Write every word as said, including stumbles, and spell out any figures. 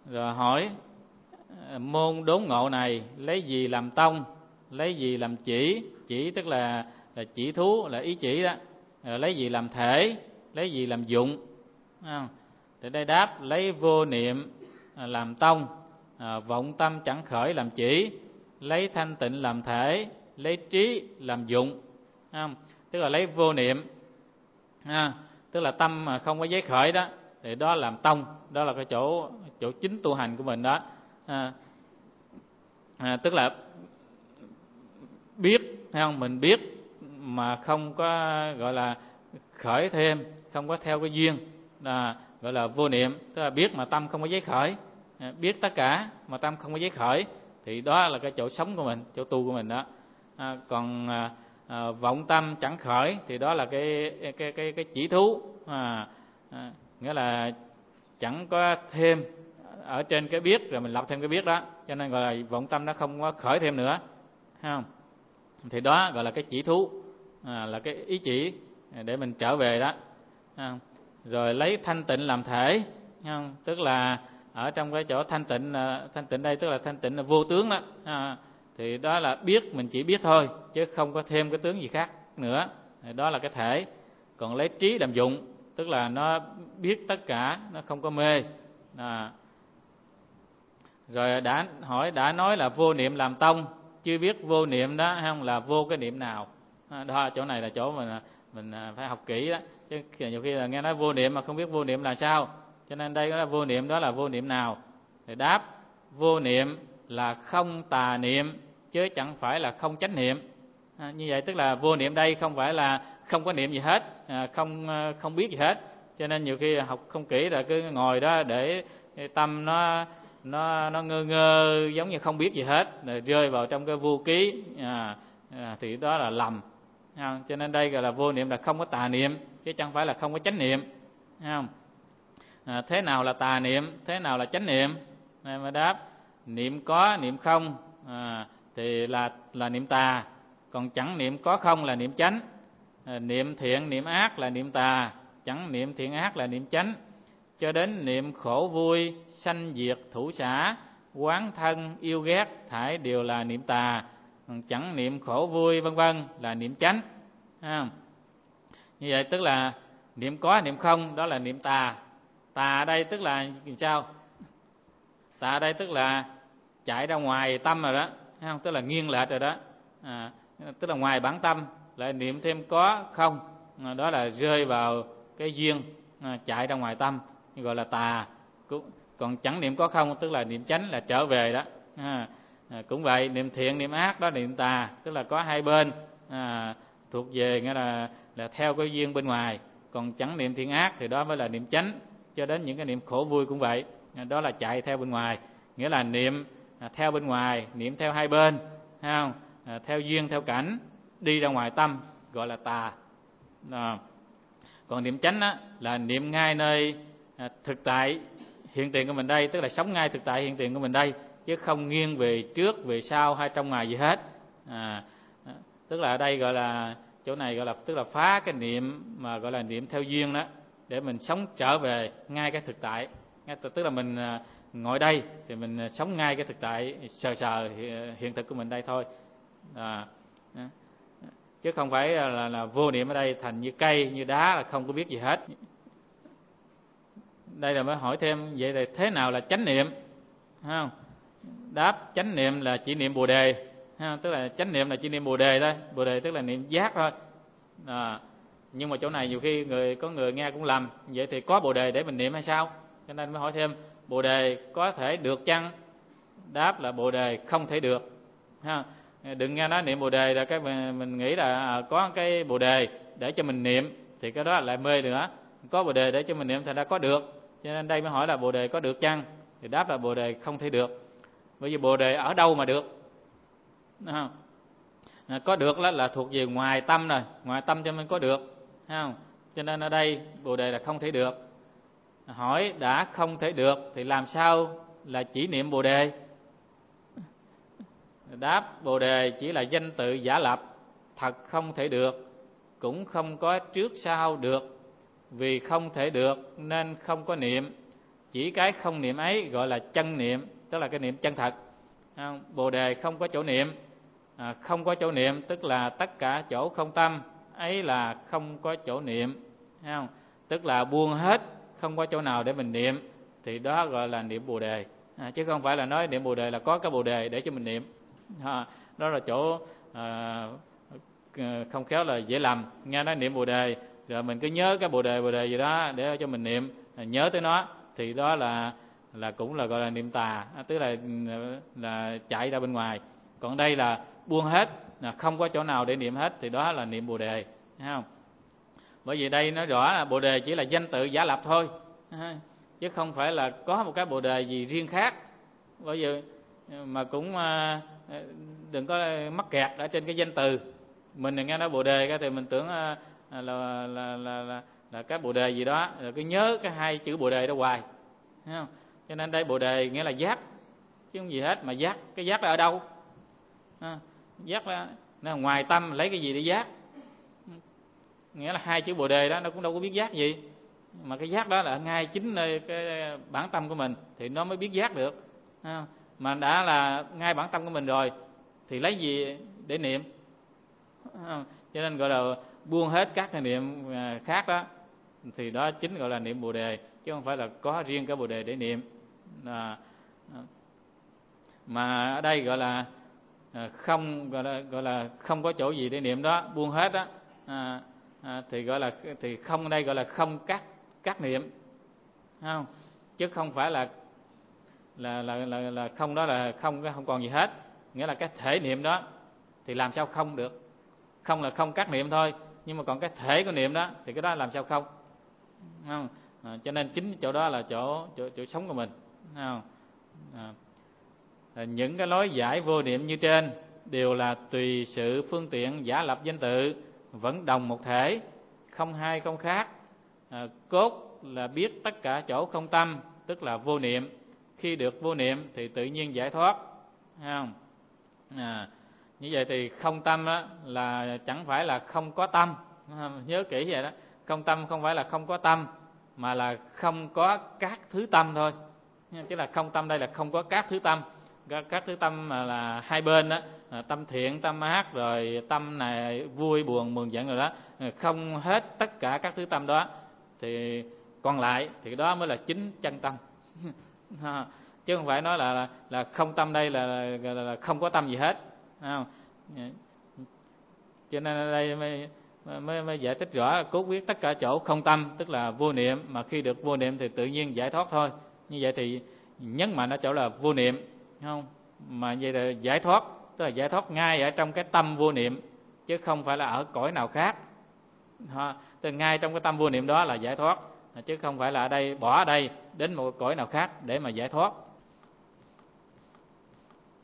Rồi hỏi môn đốn ngộ này lấy gì làm tông, lấy gì làm chỉ? Chỉ tức là, là chỉ thú, là ý chỉ đó. Rồi lấy gì làm thể, lấy gì làm dụng? À, thì đây đáp lấy vô niệm làm tông, à, vọng tâm chẳng khởi làm chỉ, lấy thanh tịnh làm thể, lấy trí làm dụng. À, tức là lấy vô niệm, à, tức là tâm mà không có giấy khởi đó, thì đó làm tông, đó là cái chỗ chỗ chính tu hành của mình đó. À, à, tức là biết, thấy không? Mình biết mà không có gọi là khởi thêm, không có theo cái duyên, là gọi là vô niệm. Tức là biết mà tâm không có giấy khởi, à, biết tất cả mà tâm không có giấy khởi, thì đó là cái chỗ sống của mình, chỗ tu của mình đó. À, còn à, à, vọng tâm chẳng khởi thì đó là cái cái cái cái chỉ thú, à, à, nghĩa là chẳng có thêm ở trên cái biết rồi mình lập thêm cái biết đó, cho nên gọi là vọng tâm nó không có khởi thêm nữa, thấy không? Thì đó gọi là cái chỉ thú, à, là cái ý chỉ để mình trở về đó. À, rồi lấy thanh tịnh làm thể, không? Tức là ở trong cái chỗ thanh tịnh, thanh tịnh đây tức là thanh tịnh là vô tướng đó. À, thì đó là biết, mình chỉ biết thôi chứ không có thêm cái tướng gì khác nữa, đó là cái thể. Còn lấy trí làm dụng, tức là nó biết tất cả, nó không có mê. À, rồi đã hỏi đã nói là vô niệm làm tông, chưa biết vô niệm đó không là vô cái niệm nào. À, đó chỗ này là chỗ mình mình phải học kỹ đó, chứ nhiều khi là nghe nói vô niệm mà không biết vô niệm là sao. Cho nên đây là vô niệm, đó là vô niệm nào? Thì đáp vô niệm là không tà niệm chứ chẳng phải là không chánh niệm. À, như vậy tức là vô niệm đây không phải là không có niệm gì hết, à, không không biết gì hết. Cho nên nhiều khi học không kỹ là cứ ngồi đó để tâm nó nó nó ngơ ngơ giống như không biết gì hết, rồi rơi vào trong cái vô ký, à, à, thì đó là lầm. À, cho nên đây gọi là vô niệm là không có tà niệm chứ chẳng phải là không có chánh niệm. À, à, thế nào là tà niệm, thế nào là chánh niệm? Này mà đáp niệm có niệm không, à, thì là là niệm tà, còn chẳng niệm có không là niệm chánh. À, niệm thiện niệm ác là niệm tà, chẳng niệm thiện ác là niệm chánh. Cho đến niệm khổ vui, sanh diệt thủ xả, oán thân yêu ghét thải đều là niệm tà, chẳng niệm khổ vui vân vân là niệm chánh. À, như vậy tức là niệm có niệm không đó là niệm tà. Tà ở đây tức là sao? Tà ở đây tức là chạy ra ngoài tâm rồi đó, thấy không? Tức là nghiêng lệch rồi đó, à, tức là ngoài bản tâm lại niệm thêm có không, à, đó là rơi vào cái duyên, à, chạy ra ngoài tâm, gọi là tà. Còn chẳng niệm có không tức là niệm chánh, là trở về đó. À, à, cũng vậy, niệm thiện niệm ác đó niệm tà, tức là có hai bên, à, thuộc về nghĩa là là theo cái duyên bên ngoài. Còn chẳng niệm thiện ác thì đó mới là niệm chánh. Cho đến những cái niệm khổ vui cũng vậy, đó là chạy theo bên ngoài, nghĩa là niệm à, theo bên ngoài, niệm theo hai bên, thấy không? À, theo duyên theo cảnh, đi ra ngoài tâm gọi là tà. À, còn niệm chánh á, là niệm ngay nơi à, thực tại hiện tiền của mình đây, tức là sống ngay thực tại hiện tiền của mình đây, chứ không nghiêng về trước về sau hay trong ngoài gì hết. À, tức là ở đây gọi là chỗ này gọi là tức là phá cái niệm mà gọi là niệm theo duyên đó, để mình sống trở về ngay cái thực tại. Tức là mình ngồi đây thì mình sống ngay cái thực tại sờ sờ hiện thực của mình đây thôi. À, chứ không phải là, là, là vô niệm ở đây thành như cây như đá là không có biết gì hết. Đây là mới hỏi thêm vậy thì thế nào là chánh niệm, không? Đáp chánh niệm là chỉ niệm bồ đề, không? Tức là chánh niệm là chỉ niệm bồ đề thôi, bồ đề tức là niệm giác thôi. À, nhưng mà chỗ này nhiều khi người có người nghe cũng lầm, vậy thì có bồ đề để mình niệm hay sao? Cho nên mới hỏi thêm bồ đề có thể được chăng? Đáp là bồ đề không thể được. Ha, đừng nghe nói niệm bồ đề là cái mình nghĩ là có cái bồ đề để cho mình niệm thì cái đó là lại mê nữa. Có bồ đề để cho mình niệm thì đã có được. Cho nên đây mới hỏi là bồ đề có được chăng? Thì đáp là bồ đề không thể được. Bởi vì bồ đề ở đâu mà được? À, có được là, là thuộc về ngoài tâm rồi, ngoài tâm cho nên có được, không? Cho nên ở đây bồ đề là không thể được. Hỏi đã không thể được thì làm sao là chỉ niệm bồ đề? Đáp bồ đề chỉ là danh tự giả lập, thật không thể được, cũng không có trước sau được. Vì không thể được nên không có niệm, chỉ cái không niệm ấy gọi là chân niệm, tức là cái niệm chân thật. Bồ đề không có chỗ niệm, à, không có chỗ niệm tức là tất cả chỗ không tâm ấy là không có chỗ niệm, thấy không? Tức là buông hết, không có chỗ nào để mình niệm, thì đó gọi là niệm bồ đề, à, chứ không phải là nói niệm bồ đề là có cái bồ đề để cho mình niệm. À, đó là chỗ à, không khéo là dễ lầm, nghe nói niệm bồ đề rồi mình cứ nhớ cái bồ đề bồ đề gì đó để cho mình niệm, nhớ tới nó, thì đó là là cũng là gọi là niệm tà, tức là là chạy ra bên ngoài. Còn đây là buông hết, là không có chỗ nào để niệm hết, thì đó là niệm bồ đề, thấy không? Bởi vì đây nói rõ là bồ đề chỉ là danh tự giả lập thôi, chứ không phải là có một cái bồ đề gì riêng khác. Bởi vì mà cũng đừng có mắc kẹt ở trên cái danh từ. Mình nghe nói bồ đề thì mình tưởng là là là là, là, là cái bồ đề gì đó, rồi cứ nhớ cái hai chữ bồ đề đó hoài, thấy không? Cho nên đây bồ đề nghĩa là giác, chứ không gì hết. Mà giác, cái giác là ở đâu? À, giác là, là ngoài tâm, lấy cái gì để giác? Nghĩa là hai chữ bồ đề đó nó cũng đâu có biết giác gì, mà cái giác đó là ngay chính nơi cái bản tâm của mình thì nó mới biết giác được. À, mà đã là ngay bản tâm của mình rồi thì lấy gì để niệm? À, cho nên gọi là buông hết các cái niệm khác đó, thì đó chính gọi là niệm bồ đề, chứ không phải là có riêng cái bồ đề để niệm. À, mà ở đây gọi là không, gọi là gọi là không có chỗ gì để niệm đó, buông hết đó, à, à, thì gọi là thì không, đây gọi là không cắt cắt niệm, không? Chứ không phải là là là là, là không, đó là không không còn gì hết. Nghĩa là cái thể niệm đó thì làm sao không được? Không là không cắt niệm thôi, nhưng mà còn cái thể của niệm đó thì cái đó làm sao không? Không? À, cho nên chính chỗ đó là chỗ chỗ, chỗ sống của mình, không? À, những cái lối giải vô niệm như trên đều là tùy sự phương tiện giả lập danh tự, vẫn đồng một thể, không hai không khác. À, cốt là biết tất cả chỗ không tâm, tức là vô niệm. Khi được vô niệm thì tự nhiên giải thoát, không? À, như vậy thì không tâm đó là chẳng phải là không có tâm, nhớ kỹ vậy đó. Không tâm không phải là không có tâm, mà là không có các thứ tâm thôi. Chứ là không tâm đây là không có các thứ tâm. Các thứ tâm mà là hai bên đó, tâm thiện, tâm ác, rồi tâm này vui, buồn, mừng, giận rồi đó, không hết tất cả các thứ tâm đó, thì còn lại thì đó mới là chính chân tâm. Chứ không phải nói là là, là không tâm đây là, là, là không có tâm gì hết, không? Cho nên ở đây mới, mới, mới giải thích rõ cốt quyết tất cả chỗ không tâm, tức là vô niệm, mà khi được vô niệm thì tự nhiên giải thoát thôi. Như vậy thì nhấn mạnh ở chỗ là vô niệm, không? Mà vậy là giải thoát, tức là giải thoát ngay ở trong cái tâm vô niệm, chứ không phải là ở cõi nào khác. Tức là ngay trong cái tâm vô niệm đó là giải thoát, chứ không phải là ở đây, bỏ ở đây đến một cõi nào khác để mà giải thoát.